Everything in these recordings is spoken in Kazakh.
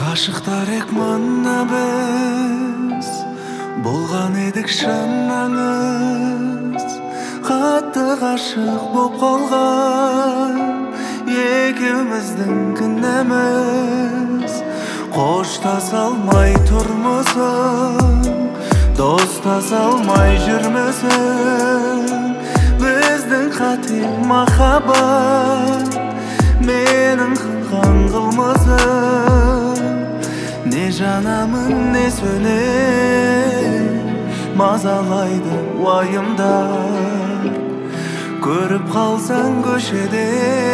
Ашықтарек маңна біз болған едік шын аңыз, қатты ғашық боп қалған екеуміздің күнәміз. Қоштаса алмай тұрмысың, достаса алмай жүрмісің, біздің қате махаббат менің қылған қылмысым. Не жанамын, не сөнем, мазалайды уайымдар. Көріп қалсаң көшеде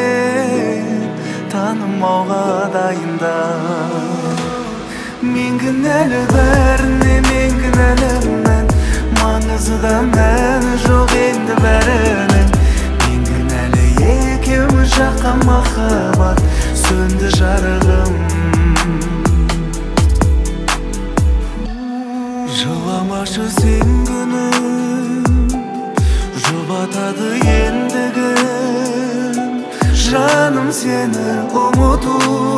танымауға дайындар. Мен кінәлі бәріне, мен кінәлімін, маңызы да мәні жоқ енді бәрінің. Мен кінәлі екеуміз жаққан махаббат сөнді жарығым. Жыламашы сен күнім, жұбатады ендігім. Жаным сені ұмыту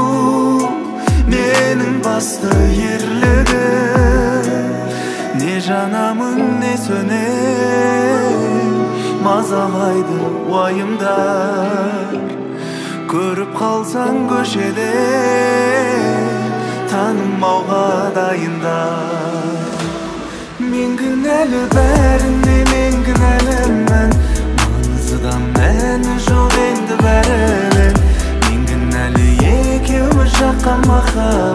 менің басты ерлігім. Не жанамын, не сөнем, мазалайды уайымдар. Көріп қалсаң көшеде танымауға дайындар. Мен кінәлі бәріне, мен кінәлімін, маңызы да мәні жоқ енді бәрінің. Мен кінәлі екеуміз жаққан махаббат